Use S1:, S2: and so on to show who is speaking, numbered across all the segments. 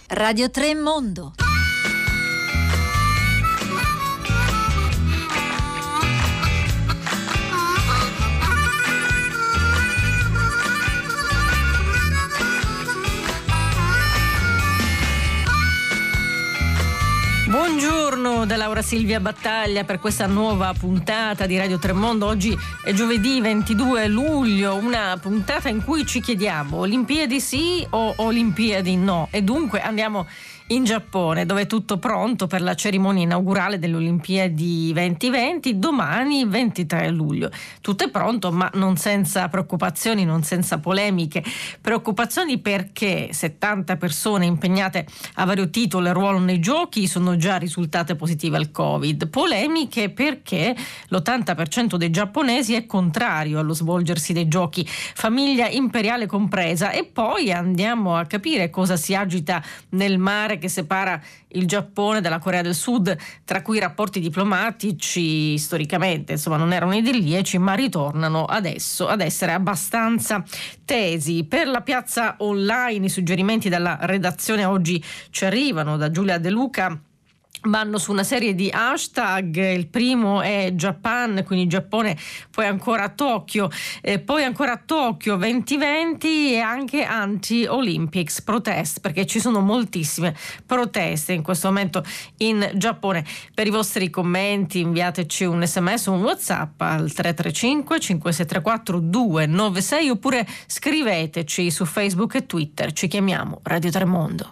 S1: Radio 3 Mondo.
S2: Buongiorno da Laura Silvia Battaglia per questa nuova puntata di Radio 3 Mondo. Oggi è giovedì 22 luglio, una puntata in cui ci chiediamo: Olimpiadi sì o Olimpiadi no? E dunque andiamo in Giappone, dove è tutto pronto per la cerimonia inaugurale delle Olimpiadi 2020, domani 23 luglio. Tutto è pronto, ma non senza preoccupazioni, non senza polemiche. Preoccupazioni perché 70 persone impegnate a vario titolo e ruolo nei giochi sono già risultate positive al Covid. Polemiche perché l'80% dei giapponesi è contrario allo svolgersi dei giochi, famiglia imperiale compresa. E poi andiamo a capire cosa si agita nel mare che separa il Giappone dalla Corea del Sud, tra cui i rapporti diplomatici storicamente non erano idilliaci, ma ritornano adesso ad essere abbastanza tesi. Per la piazza online i suggerimenti dalla redazione oggi ci arrivano da Giulia De Luca. Vanno su una serie di hashtag. Il primo è Japan, quindi Giappone, poi ancora Tokyo, poi ancora Tokyo 2020 e anche anti-Olympics protest, perché ci sono moltissime proteste in questo momento in Giappone. Per i vostri commenti inviateci un sms o un WhatsApp al 335 5634 296 oppure scriveteci su Facebook e Twitter. Ci chiamiamo Radio 3 Mondo.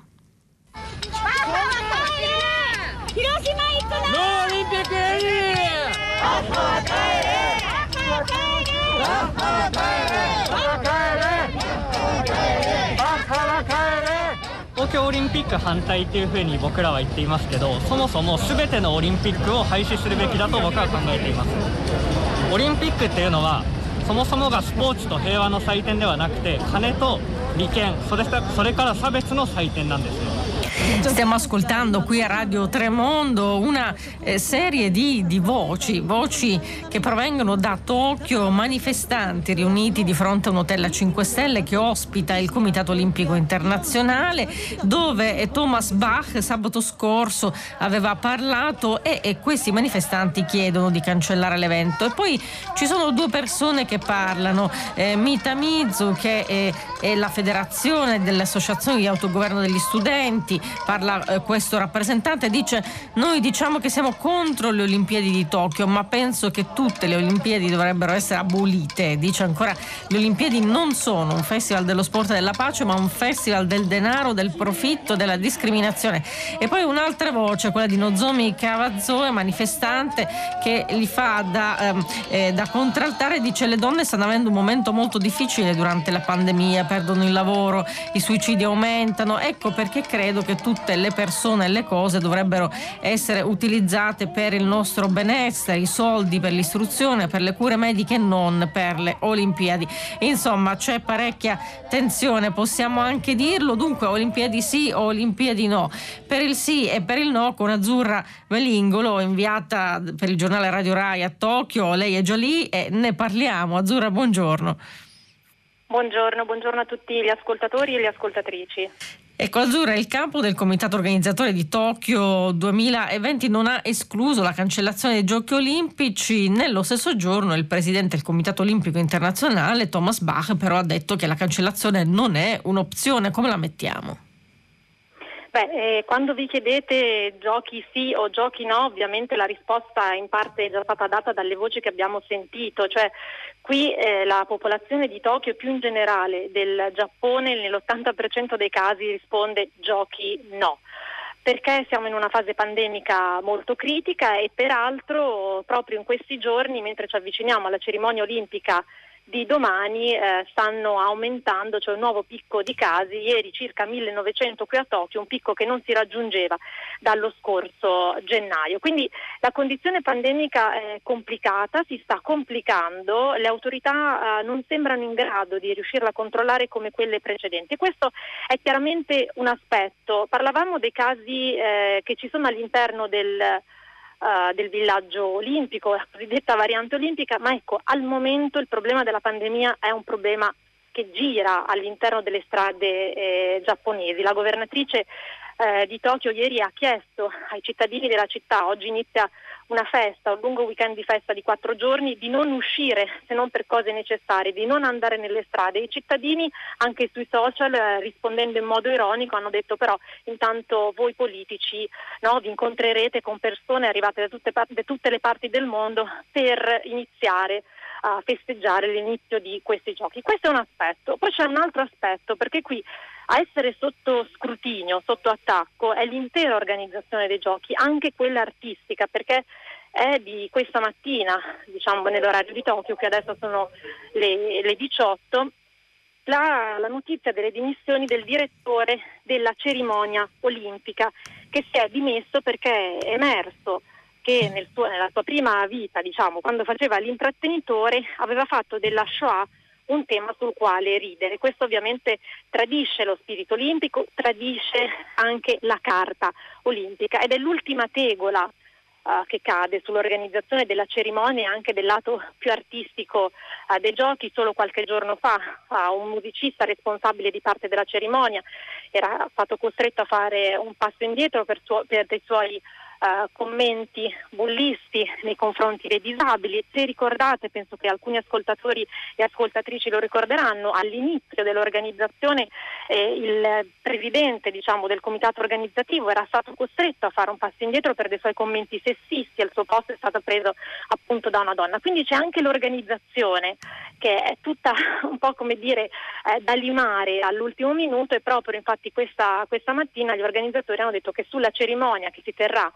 S3: 東京オリンピック反対というふうに僕らは言っていますけど、そもそも全てのオリンピックを廃止するべきだと僕は考えています。オリンピックっていうのはそもそもがスポーツと平和の祭典ではなくて、金と利権、それから差別の祭典なんですよ。
S2: Stiamo ascoltando qui a Radio 3 Mondo una serie di voci che provengono da Tokyo, manifestanti riuniti di fronte a un hotel a 5 stelle che ospita il Comitato Olimpico Internazionale, dove Thomas Bach sabato scorso aveva parlato e questi manifestanti chiedono di cancellare l'evento. E poi ci sono due persone che parlano, Mitamizu, che è la federazione delle associazioni di autogoverno degli studenti. Parla questo rappresentante, dice: noi diciamo che siamo contro le Olimpiadi di Tokyo, ma penso che tutte le Olimpiadi dovrebbero essere abolite. Dice ancora: le Olimpiadi non sono un festival dello sport e della pace, ma un festival del denaro, del profitto, della discriminazione. E poi un'altra voce, quella di Nozomi Kawazoe, manifestante, che li fa da contraltare, dice: le donne stanno avendo un momento molto difficile durante la pandemia, perdono il lavoro, i suicidi aumentano. Ecco perché credo che tutte le persone e le cose dovrebbero essere utilizzate per il nostro benessere, i soldi per l'istruzione, per le cure mediche, non per le Olimpiadi. Insomma, c'è parecchia tensione, possiamo anche dirlo. Dunque, Olimpiadi sì o Olimpiadi no? Per il sì e per il no con Azzurra Velingolo, inviata per il giornale Radio Rai a Tokyo. Lei è già lì e ne parliamo. Azzurra, buongiorno.
S4: Buongiorno a tutti gli ascoltatori e le ascoltatrici.
S2: Ecco, Azzurra, il capo del comitato organizzatore di Tokyo 2020 non ha escluso la cancellazione dei Giochi Olimpici. Nello stesso giorno il presidente del Comitato Olimpico Internazionale, Thomas Bach, però ha detto che la cancellazione non è un'opzione. Come la mettiamo?
S4: Quando vi chiedete giochi sì o giochi no, ovviamente la risposta in parte è già stata data dalle voci che abbiamo sentito, cioè qui la popolazione di Tokyo, più in generale del Giappone, nell'80% dei casi risponde giochi no, perché siamo in una fase pandemica molto critica e peraltro proprio in questi giorni, mentre ci avviciniamo alla cerimonia olimpica di domani, stanno aumentando, cioè un nuovo picco di casi, ieri circa 1900 qui a Tokyo, un picco che non si raggiungeva dallo scorso gennaio. Quindi la condizione pandemica è complicata, si sta complicando, le autorità non sembrano in grado di riuscirla a controllare come quelle precedenti. Questo è chiaramente un aspetto. Parlavamo dei casi che ci sono all'interno del villaggio olimpico, la cosiddetta variante olimpica, ma ecco, al momento il problema della pandemia è un problema che gira all'interno delle strade giapponesi. La governatrice di Tokyo ieri ha chiesto ai cittadini della città, oggi inizia una festa, un lungo weekend di festa di 4 giorni, di non uscire se non per cose necessarie, di non andare nelle strade. I cittadini anche sui social, rispondendo in modo ironico, hanno detto però intanto voi politici, no, vi incontrerete con persone arrivate da tutte le parti del mondo per iniziare a festeggiare l'inizio di questi giochi. Questo è un aspetto. Poi c'è un altro aspetto, perché qui a essere sotto scrutinio, sotto attacco, è l'intera organizzazione dei giochi, anche quella artistica, perché è di questa mattina, diciamo nell'orario di Tokyo, che adesso sono le 18, la notizia delle dimissioni del direttore della cerimonia olimpica, che si è dimesso perché è emerso che nella sua prima vita, diciamo, quando faceva l'intrattenitore, aveva fatto della Shoah un tema sul quale ridere. Questo ovviamente tradisce lo spirito olimpico, tradisce anche la carta olimpica, ed è l'ultima tegola che cade sull'organizzazione della cerimonia e anche del lato più artistico dei giochi. Solo qualche giorno fa un musicista responsabile di parte della cerimonia era stato costretto a fare un passo indietro per dei suoi commenti bullisti nei confronti dei disabili. Se ricordate, penso che alcuni ascoltatori e ascoltatrici lo ricorderanno, all'inizio dell'organizzazione il presidente, diciamo, del comitato organizzativo era stato costretto a fare un passo indietro per dei suoi commenti sessisti, e il suo posto è stato preso appunto da una donna. Quindi c'è anche l'organizzazione che è tutta un po' come dire da limare all'ultimo minuto, e proprio infatti questa mattina gli organizzatori hanno detto che sulla cerimonia che si terrà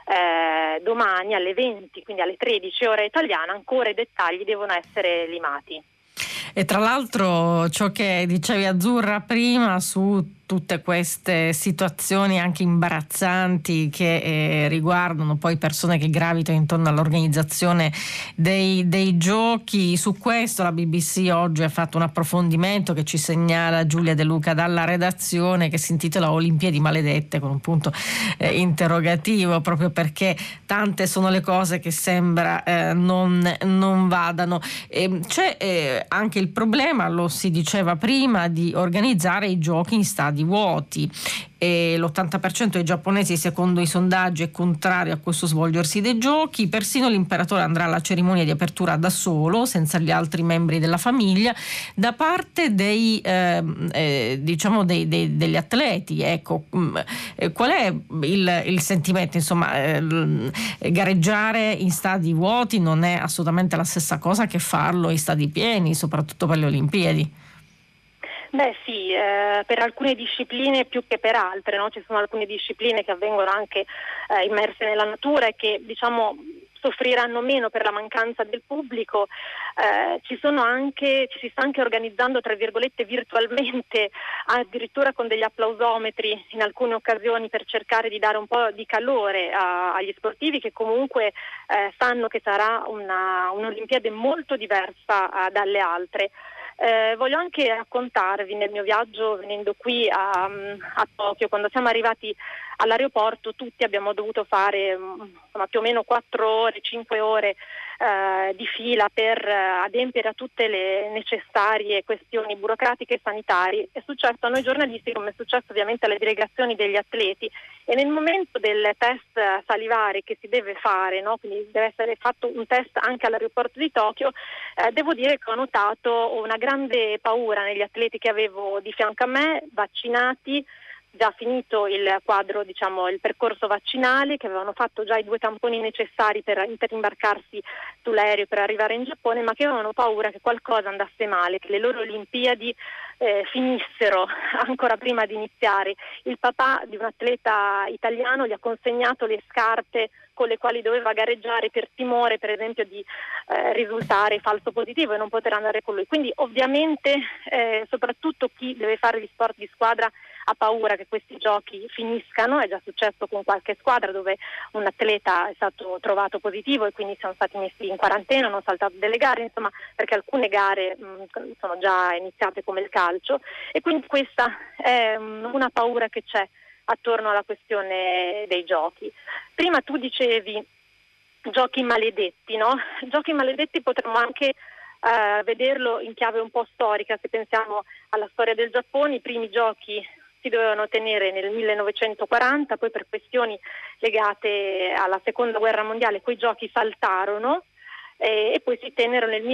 S4: domani alle 20, quindi alle 13 ora italiana, ancora i dettagli devono essere limati.
S2: E tra l'altro ciò che dicevi, Azzurra, prima su tutte queste situazioni anche imbarazzanti che riguardano poi persone che gravitano intorno all'organizzazione dei giochi, su questo la BBC oggi ha fatto un approfondimento che ci segnala Giulia De Luca dalla redazione, che si intitola Olimpiadi maledette, con un punto interrogativo, proprio perché tante sono le cose che sembra non vadano. C'è anche il problema, lo si diceva prima, di organizzare i giochi in stadi vuoti, e l'80% dei giapponesi, secondo i sondaggi, è contrario a questo svolgersi dei giochi. Persino l'imperatore andrà alla cerimonia di apertura da solo, senza gli altri membri della famiglia. Da parte degli atleti, ecco, qual è il sentimento? Insomma, gareggiare in stadi vuoti non è assolutamente la stessa cosa che farlo in stadi pieni, soprattutto per le Olimpiadi.
S4: Beh sì, per alcune discipline più che per altre, no? Ci sono alcune discipline che avvengono anche immerse nella natura e che, diciamo, soffriranno meno per la mancanza del pubblico. Ci sta anche organizzando, tra virgolette, virtualmente, addirittura con degli applausometri in alcune occasioni, per cercare di dare un po' di calore agli sportivi, che comunque sanno che sarà un'Olimpiade molto diversa dalle altre. Voglio anche raccontarvi, nel mio viaggio venendo qui a Tokyo, quando siamo arrivati all'aeroporto, tutti abbiamo dovuto fare più o meno 4 ore, 5 ore di fila per adempiere a tutte le necessarie questioni burocratiche e sanitarie. È successo a noi giornalisti, come è successo ovviamente alle delegazioni degli atleti, e nel momento del test salivare che si deve fare, no? Quindi deve essere fatto un test anche all'aeroporto di Tokyo, devo dire che ho notato una grande paura negli atleti che avevo di fianco a me, vaccinati, già finito il quadro, diciamo, il percorso vaccinale, che avevano fatto già i 2 tamponi necessari per imbarcarsi sull'aereo per arrivare in Giappone, ma che avevano paura che qualcosa andasse male, che le loro Olimpiadi finissero ancora prima di iniziare. Il papà di un atleta italiano gli ha consegnato le scarpe con le quali doveva gareggiare, per timore, per esempio, di risultare falso positivo e non poter andare con lui. Quindi ovviamente soprattutto chi deve fare gli sport di squadra ha paura che questi giochi finiscano. È già successo con qualche squadra dove un atleta è stato trovato positivo e quindi siamo stati messi in quarantena, hanno saltato delle gare, insomma, perché alcune gare sono già iniziate, come il calcio, e quindi questa è una paura che c'è attorno alla questione dei giochi. Prima tu dicevi giochi maledetti, no? Giochi maledetti potremmo anche vederlo in chiave un po' storica. Se pensiamo alla storia del Giappone, i primi giochi si dovevano tenere nel 1940, poi per questioni legate alla seconda guerra mondiale quei giochi saltarono e poi si tennero nel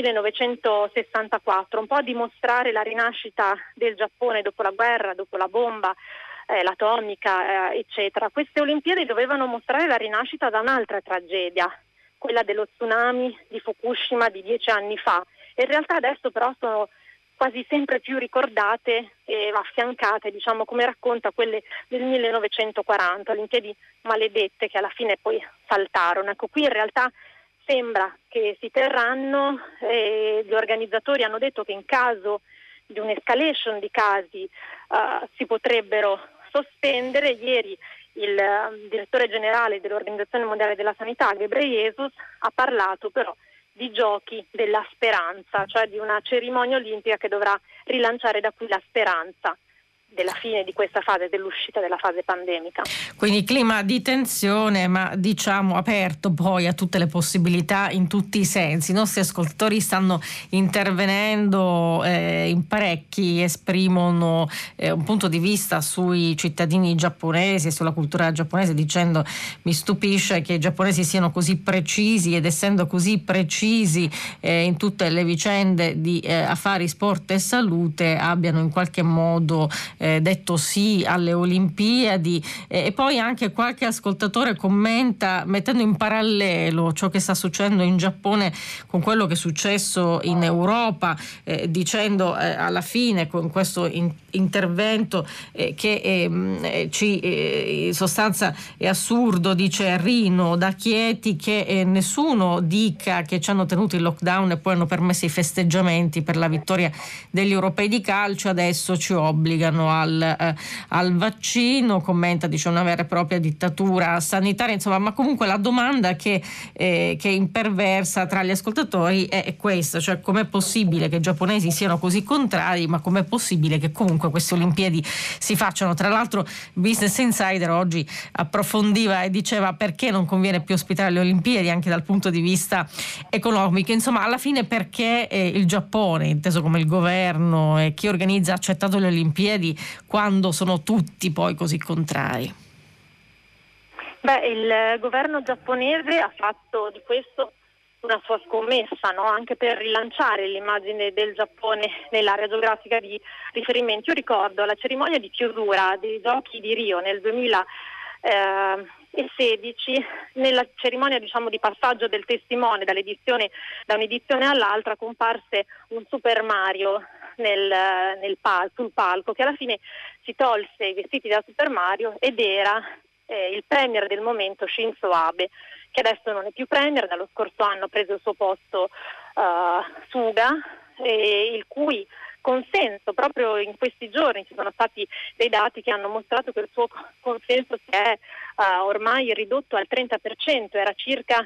S4: 1964, un po' a dimostrare la rinascita del Giappone dopo la guerra, dopo la bomba l'atomica, eccetera. Queste Olimpiadi dovevano mostrare la rinascita da un'altra tragedia, quella dello tsunami di Fukushima di 10 anni fa. In realtà adesso però sono quasi sempre più ricordate e affiancate, diciamo, come racconta quelle del 1940, Olimpiadi maledette che alla fine poi saltarono. Ecco, qui in realtà sembra che si terranno, gli organizzatori hanno detto che in caso di un'escalation di casi si potrebbero sospendere. Ieri il direttore generale dell'Organizzazione Mondiale della Sanità, Ghebreyesus, ha parlato però di giochi della speranza, cioè di una cerimonia olimpica che dovrà rilanciare da qui la speranza della fine di questa fase, dell'uscita della fase pandemica.
S2: Quindi clima di tensione, ma diciamo aperto poi a tutte le possibilità in tutti i sensi. I nostri ascoltatori stanno intervenendo, in parecchi esprimono un punto di vista sui cittadini giapponesi e sulla cultura giapponese, dicendo: mi stupisce che i giapponesi siano così precisi, ed essendo così precisi in tutte le vicende di affari, sport e salute, abbiano in qualche modo detto sì alle Olimpiadi. E poi anche qualche ascoltatore commenta mettendo in parallelo ciò che sta succedendo in Giappone con quello che è successo in Europa, dicendo alla fine con questo intervento che in sostanza è assurdo, dice Rino da Chieti, che nessuno dica che ci hanno tenuto il lockdown e poi hanno permesso i festeggiamenti per la vittoria degli europei di calcio, adesso ci obbligano al vaccino. Commenta, dice, una vera e propria dittatura sanitaria, insomma. Ma comunque la domanda che imperversa tra gli ascoltatori è questa, cioè com'è possibile che i giapponesi siano così contrari, ma com'è possibile che comunque queste Olimpiadi si facciano. Tra l'altro Business Insider oggi approfondiva e diceva perché non conviene più ospitare le Olimpiadi anche dal punto di vista economico. Insomma, alla fine perché il Giappone, inteso come il governo e chi organizza, ha accettato le Olimpiadi quando sono tutti poi così contrari?
S4: Il governo giapponese ha fatto di questo una sua scommessa, no? Anche per rilanciare l'immagine del Giappone nell'area geografica di riferimento. Io ricordo la cerimonia di chiusura dei Giochi di Rio nel 2016, nella cerimonia, diciamo, di passaggio del testimone da un'edizione all'altra, comparse un Super Mario sul palco, che alla fine si tolse i vestiti da Super Mario ed era il premier del momento, Shinzo Abe, che adesso non è più premier, dallo scorso anno ha preso il suo posto Suga, il cui consenso proprio in questi giorni ci sono stati dei dati che hanno mostrato che il suo consenso si è ormai ridotto al 30%, era circa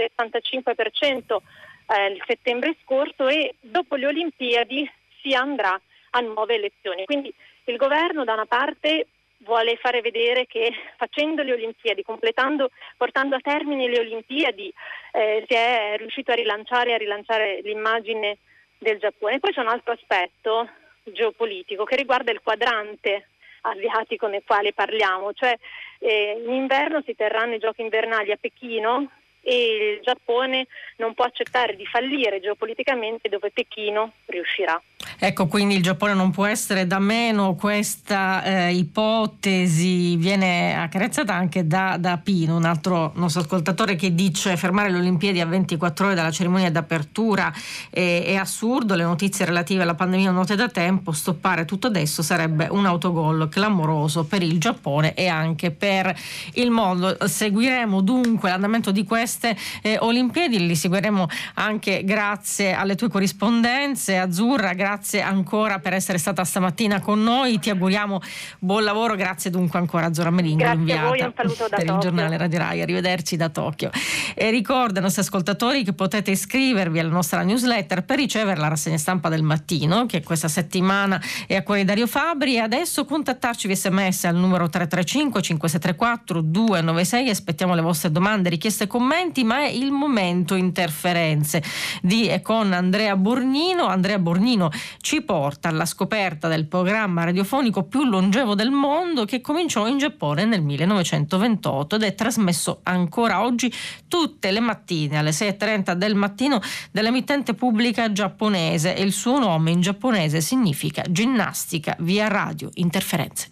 S4: 65% il settembre scorso, e dopo le Olimpiadi si andrà a nuove elezioni. Quindi il governo da una parte vuole fare vedere che facendo le Olimpiadi, portando a termine le Olimpiadi, si è riuscito a rilanciare l'immagine del Giappone. Poi c'è un altro aspetto geopolitico che riguarda il quadrante asiatico nel quale parliamo, cioè in inverno si terranno i giochi invernali a Pechino e il Giappone non può accettare di fallire geopoliticamente dove Pechino riuscirà.
S2: Ecco, quindi il Giappone non può essere da meno. Questa ipotesi viene accarezzata anche da Pino, un altro nostro ascoltatore, che dice: fermare le Olimpiadi a 24 ore dalla cerimonia d'apertura è assurdo, le notizie relative alla pandemia note da tempo, stoppare tutto adesso sarebbe un autogol clamoroso per il Giappone e anche per il mondo. Seguiremo dunque l'andamento di queste Olimpiadi, li seguiremo anche grazie alle tue corrispondenze. Azzurra, grazie ancora per essere stata stamattina con noi, ti auguriamo buon lavoro. Grazie dunque ancora Azzurra Melingo, inviata
S4: voi, un saluto da
S2: per
S4: Tokyo.
S2: Il giornale Radio Rai. Arrivederci da Tokyo. E ricordo ai nostri ascoltatori che potete iscrivervi alla nostra newsletter per ricevere la rassegna stampa del mattino, che questa settimana è a cuore di Dario Fabri. E adesso contattarci via SMS al numero 335 5634 296. Aspettiamo le vostre domande, richieste e commenti. interventi, ma è il momento interferenze di con Andrea Borgnino. Andrea Borgnino ci porta alla scoperta del programma radiofonico più longevo del mondo, che cominciò in Giappone nel 1928 ed è trasmesso ancora oggi tutte le mattine alle 6:30 del mattino dall'emittente pubblica giapponese, e il suo nome in giapponese significa ginnastica via radio. Interferenze.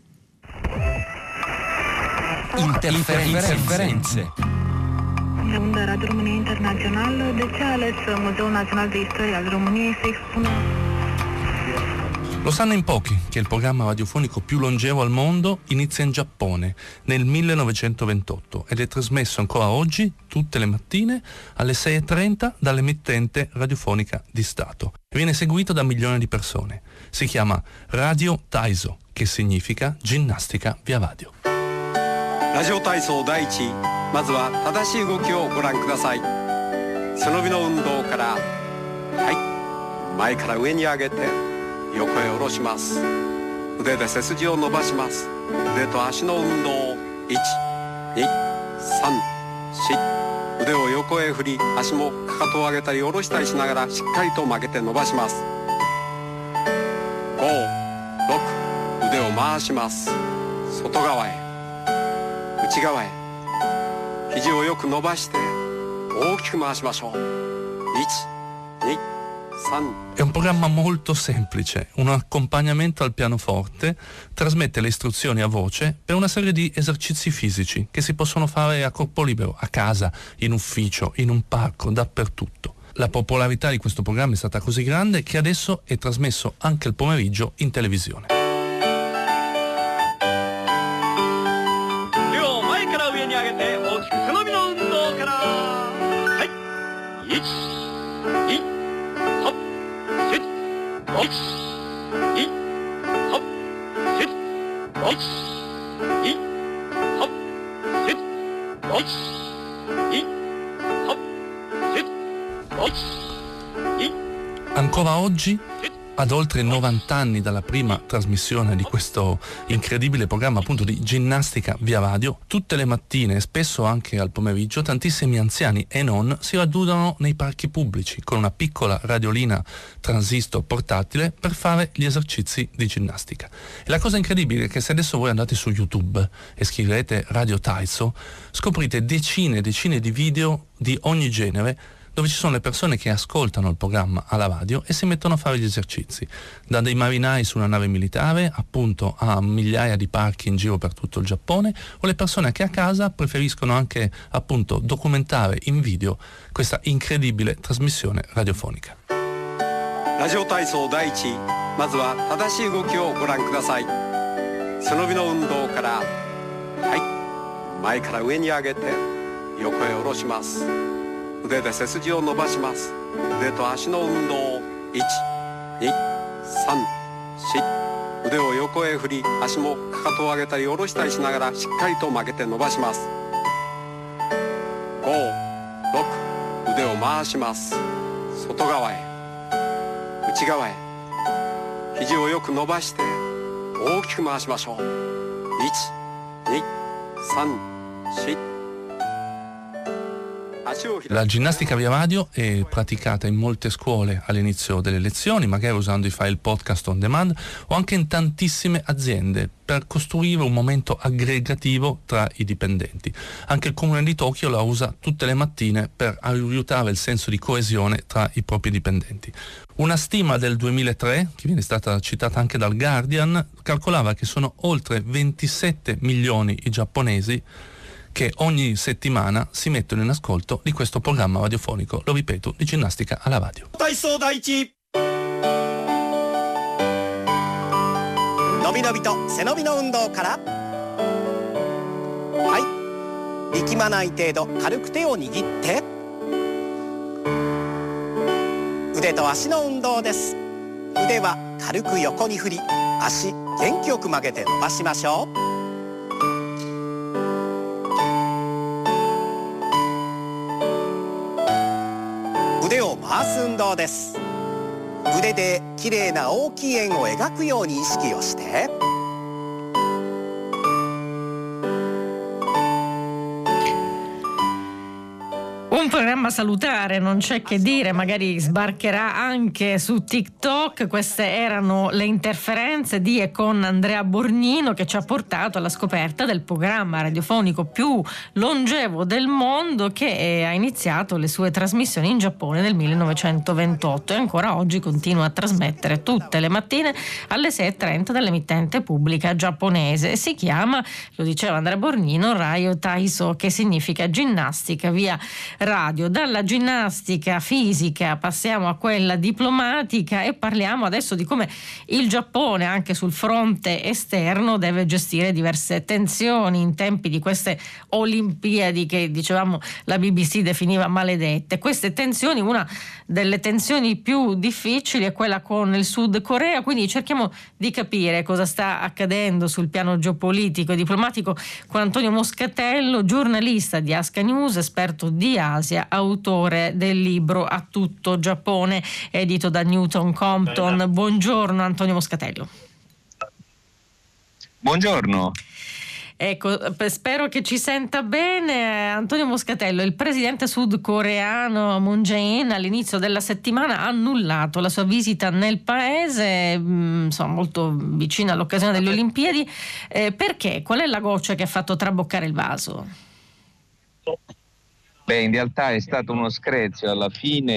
S1: Interferenze.
S5: Da Radio România Internațională, de ce a ales Muzeul Național de Istorie al României să expună?
S1: Lo sanno in pochi che il programma radiofonico più longevo al mondo inizia in Giappone nel 1928 ed è trasmesso ancora oggi tutte le mattine alle 6:30 dall'emittente radiofonica di Stato. Viene seguito da milioni di persone. Si chiama Radio Taiso, che significa ginnastica via radio.
S6: Radio Taiso 第一、まずは正しい動きをご覧ください。背伸びの運動から、はい、前から上に上げて横へ下ろします。腕で背筋を伸ばします。腕と足の運動、1、2、3、4、腕を横へ振り、足もかかとを上げたり下ろしたりしながらしっかりと曲げて伸ばします。5、6、腕を回します。外側へ、内側へ、肘をよく伸ばして大きく回しましょう。1、2、
S1: È un programma molto semplice, un accompagnamento al pianoforte, trasmette le istruzioni a voce per una serie di esercizi fisici che si possono fare a corpo libero, a casa, in ufficio, in un parco, dappertutto. La popolarità di questo programma è stata così grande che adesso è trasmesso anche il pomeriggio in televisione. Ancora oggi, ad oltre 90 anni dalla prima trasmissione di questo incredibile programma appunto di ginnastica via radio, tutte le mattine e spesso anche al pomeriggio tantissimi anziani e non si radunano nei parchi pubblici con una piccola radiolina transistor portatile per fare gli esercizi di ginnastica. E la cosa incredibile è che se adesso voi andate su YouTube e scrivete Radio Taiso, scoprite decine e decine di video di ogni genere dove ci sono le persone che ascoltano il programma alla radio e si mettono a fare gli esercizi, da dei marinai su una nave militare appunto a migliaia di parchi in giro per tutto il Giappone, o le persone che a casa preferiscono anche appunto documentare in video questa incredibile trasmissione radiofonica.
S6: Radio Taiso 第一、まずは正しい動きをご覧ください。背伸びの運動から、はい、前から上に上げて横へ下ろします。腕で背筋を伸ばします。腕と足の運動、1、2、3、4、腕を横へ振り、足もかかとを上げたり下ろしたりしながらしっかりと曲げて伸ばします。5、6、腕を回します。外側へ、内側へ、肘をよく伸ばして大きく回しましょう。1、2、3、4。
S1: La ginnastica via radio è praticata in molte scuole all'inizio delle lezioni, magari usando i file podcast on demand, o anche in tantissime aziende per costruire un momento aggregativo tra i dipendenti. Anche il comune di Tokyo la usa tutte le mattine per aiutare il senso di coesione tra i propri dipendenti. Una stima del 2003, che viene stata citata anche dal Guardian, calcolava che sono oltre 27 milioni i giapponesi che ogni settimana si mettono in ascolto di questo programma radiofonico, lo ripeto, di ginnastica alla radio.
S7: Taiso 第一、伸び伸びと背伸びの運動から、はい、力まない程度軽く手を握って腕と足の運動です。腕は軽く横に振り、足元気よく曲げて伸ばしましょう。腕を回す運動です。腕できれいな大きい円を描くように意識をして、
S2: programma salutare, non c'è che dire, magari sbarcherà anche su TikTok. Queste erano le interferenze di e con Andrea Borgnino, che ci ha portato alla scoperta del programma radiofonico più longevo del mondo, che ha iniziato le sue trasmissioni in Giappone nel 1928 e ancora oggi continua a trasmettere tutte le mattine alle 6:30 dall'emittente pubblica giapponese. Si chiama, lo diceva Andrea Borgnino, Ryo Taiso, che significa ginnastica via radio. Dalla ginnastica fisica passiamo a quella diplomatica e parliamo adesso di come il Giappone, anche sul fronte esterno, deve gestire diverse tensioni in tempi di queste Olimpiadi che, dicevamo, la BBC definiva maledette. Queste tensioni, una delle tensioni più difficili è quella con il Sud Corea, quindi cerchiamo di capire cosa sta accadendo sul piano geopolitico e diplomatico con Antonio Moscatello, giornalista di Aska News, esperto di Asia, autore del libro A tutto Giappone, edito da Newton Compton. Buongiorno Antonio Moscatello.
S8: Buongiorno.
S2: Ecco, spero che ci senta bene. Antonio Moscatello, il presidente sudcoreano Moon Jae-in all'inizio della settimana ha annullato la sua visita nel paese, insomma molto vicina all'occasione delle Olimpiadi. Perché? Qual è la goccia che ha fatto traboccare il vaso?
S8: Beh, in realtà è stato uno screzio. Alla fine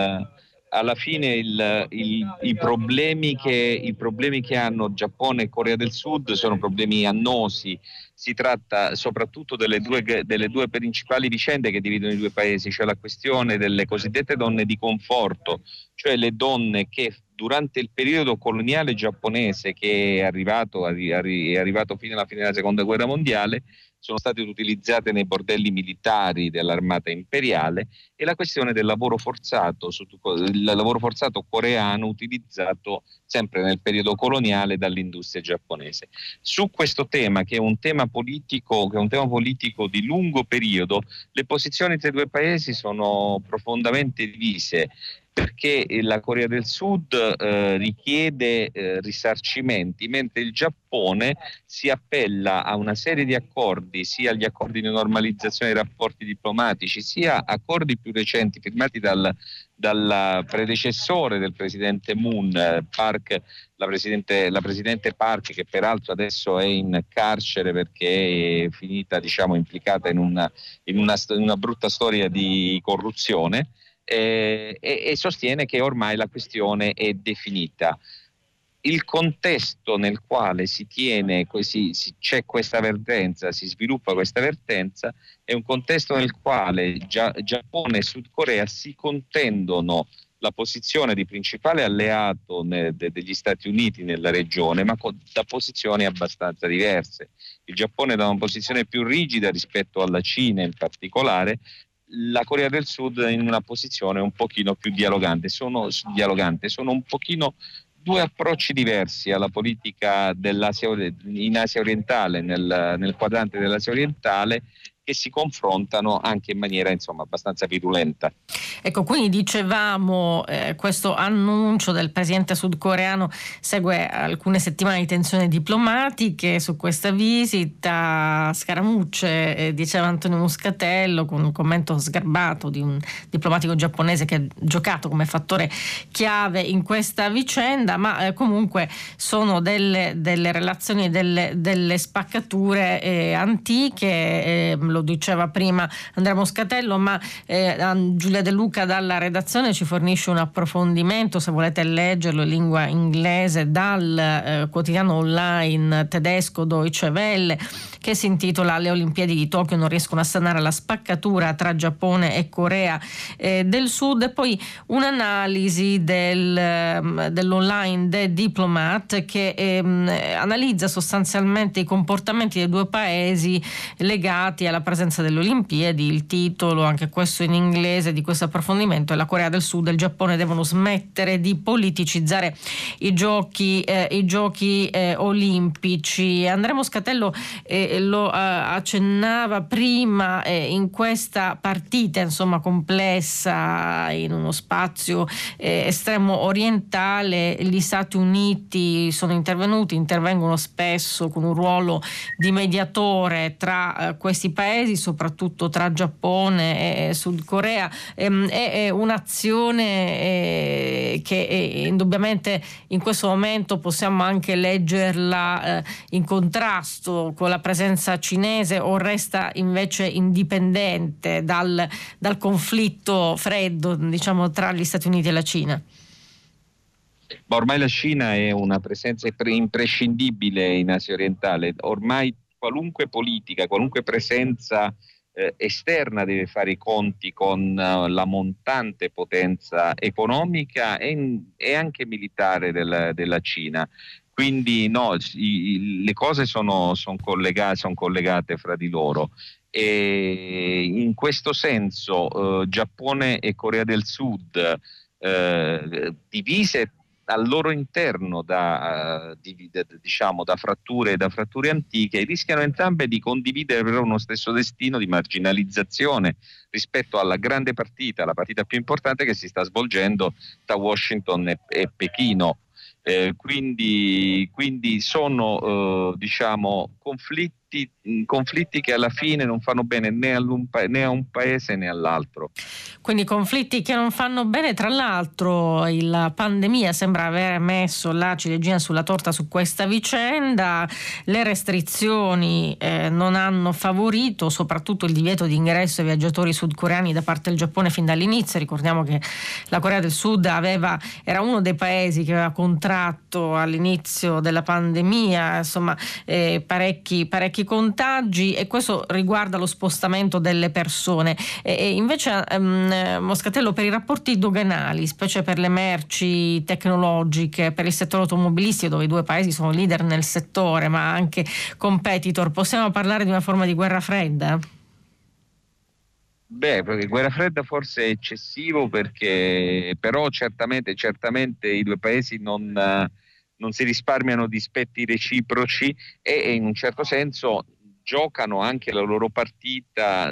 S8: i problemi che hanno Giappone e Corea del Sud sono problemi annosi. Si tratta soprattutto delle due principali vicende che dividono i due paesi, cioè la questione delle cosiddette donne di conforto, cioè le donne che durante il periodo coloniale giapponese, che è arrivato fino alla fine della Seconda Guerra Mondiale, sono state utilizzate nei bordelli militari dell'armata imperiale, e la questione del lavoro forzato, il lavoro forzato coreano utilizzato sempre nel periodo coloniale dall'industria giapponese. Su questo tema, che è un tema politico di lungo periodo, le posizioni tra i due paesi sono profondamente divise, perché la Corea del Sud richiede risarcimenti, mentre il Giappone si appella a una serie di accordi, sia agli accordi di normalizzazione dei rapporti diplomatici, sia accordi più recenti firmati dal predecessore del presidente Moon, la presidente Park, che peraltro adesso è in carcere perché è finita, implicata in una brutta storia di corruzione. E sostiene che ormai la questione è definita. Il contesto nel quale c'è questa vertenza, si sviluppa questa vertenza, è un contesto nel quale Giappone e Sud Corea si contendono la posizione di principale alleato degli Stati Uniti nella regione, ma da posizioni abbastanza diverse. Il Giappone da una posizione più rigida rispetto alla Cina in particolare, la Corea del Sud in una posizione un pochino più dialogante. Sono un pochino due approcci diversi alla politica in Asia orientale, nel quadrante dell'Asia orientale, che si confrontano anche in maniera abbastanza virulenta.
S2: Ecco, quindi dicevamo questo annuncio del presidente sudcoreano segue alcune settimane di tensioni diplomatiche. Su questa visita, scaramucce, diceva Antonio Moscatello, con un commento sgarbato di un diplomatico giapponese che ha giocato come fattore chiave in questa vicenda, ma comunque sono delle relazioni e delle spaccature antiche. Lo diceva prima Andrea Moscatello, ma Giulia De Luca dalla redazione ci fornisce un approfondimento, se volete leggerlo in lingua inglese, dal quotidiano online tedesco Deutsche Welle, che si intitola Le Olimpiadi di Tokyo non riescono a sanare la spaccatura tra Giappone e Corea del Sud, e poi un'analisi dell'online The Diplomat, che analizza sostanzialmente i comportamenti dei due paesi legati alla presenza delle Olimpiadi. Il titolo, anche questo in inglese, di questo approfondimento è: la Corea del Sud e il Giappone devono smettere di politicizzare i giochi olimpici. Andrea Moscatello lo accennava prima, in questa partita complessa in uno spazio estremo orientale, gli Stati Uniti intervengono spesso con un ruolo di mediatore tra questi paesi. paesi, soprattutto tra Giappone e Sud Corea. È un'azione che indubbiamente in questo momento possiamo anche leggerla in contrasto con la presenza cinese, o resta invece indipendente dal conflitto freddo, diciamo, tra gli Stati Uniti e la Cina?
S8: Ma ormai la Cina è una presenza imprescindibile in Asia orientale. Ormai qualunque politica, qualunque presenza esterna deve fare i conti con la montante potenza economica e anche militare della Cina. Quindi no, le cose sono collegate fra di loro. E in questo senso Giappone e Corea del Sud divise al loro interno da fratture antiche, rischiano entrambe di condividere però uno stesso destino di marginalizzazione rispetto alla grande partita, la partita più importante che si sta svolgendo tra Washington e Pechino. Quindi sono conflitti che alla fine non fanno bene né a un paese né all'altro.
S2: Quindi conflitti che non fanno bene. Tra l'altro la pandemia sembra aver messo la ciliegina sulla torta su questa vicenda. Le restrizioni non hanno favorito, soprattutto il divieto di ingresso ai viaggiatori sudcoreani da parte del Giappone fin dall'inizio. Ricordiamo che la Corea del Sud era uno dei paesi che aveva contratto all'inizio della pandemia, insomma, parecchi contagi, e questo riguarda lo spostamento delle persone. E invece Moscatello, per i rapporti doganali, specie per le merci tecnologiche, per il settore automobilistico, dove i due paesi sono leader nel settore ma anche competitor, possiamo parlare di una forma di guerra fredda?
S8: Perché guerra fredda forse è eccessivo, perché però certamente i due paesi non si risparmiano dispetti reciproci e in un certo senso giocano anche la loro partita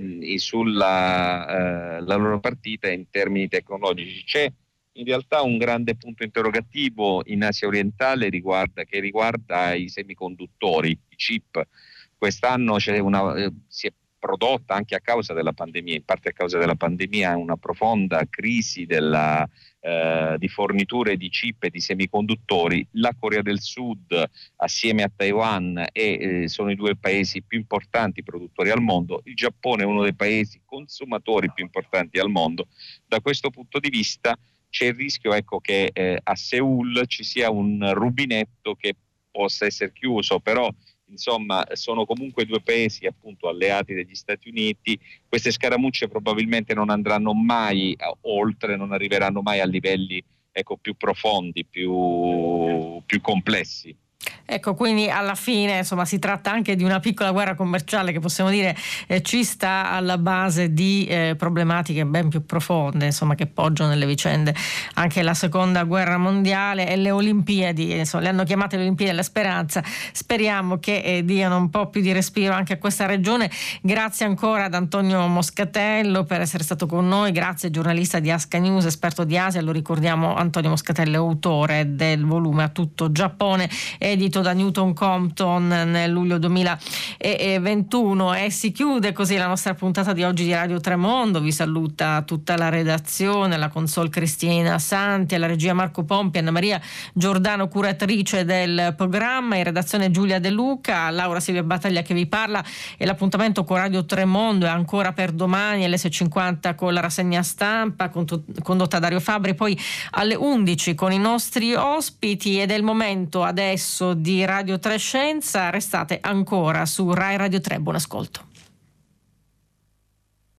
S8: la loro partita in termini tecnologici. C'è in realtà un grande punto interrogativo in Asia orientale che riguarda i semiconduttori, i chip. Quest'anno si è prodotta, anche a causa della pandemia, in parte a causa della pandemia, una profonda crisi di forniture di chip e di semiconduttori. La Corea del Sud assieme a Taiwan sono i due paesi più importanti produttori al mondo. Il Giappone è uno dei paesi consumatori più importanti al mondo. Da questo punto di vista c'è il rischio, che a Seul ci sia un rubinetto che possa essere chiuso, però insomma sono comunque due paesi appunto alleati degli Stati Uniti. Queste scaramucce probabilmente non andranno mai oltre, non arriveranno mai a livelli più profondi, più complessi.
S2: Ecco, quindi alla fine insomma si tratta anche di una piccola guerra commerciale che possiamo dire ci sta alla base di problematiche ben più profonde, insomma, che poggiano nelle vicende anche la seconda guerra mondiale e le Olimpiadi, insomma, le hanno chiamate le Olimpiadi della Speranza. Speriamo che diano un po' più di respiro anche a questa regione. Grazie ancora ad Antonio Moscatello per essere stato con noi, grazie, giornalista di Aska News, esperto di Asia. Lo ricordiamo, Antonio Moscatello è autore del volume A tutto Giappone, edito da Newton Compton nel luglio 2021. E si chiude così la nostra puntata di oggi di Radio Tremondo. Vi saluta tutta la redazione, la console Cristina Santi, alla regia Marco Pompi, Anna Maria Giordano curatrice del programma, in redazione Giulia De Luca, Laura Silvia Battaglia che vi parla. E l'appuntamento con Radio Tremondo è ancora per domani alle 6:50 con la rassegna stampa condotta da Dario Fabbri, poi alle 11 con i nostri ospiti. Ed è il momento adesso di Radio 3 Scienza. Restate ancora su Rai Radio 3. Buon ascolto.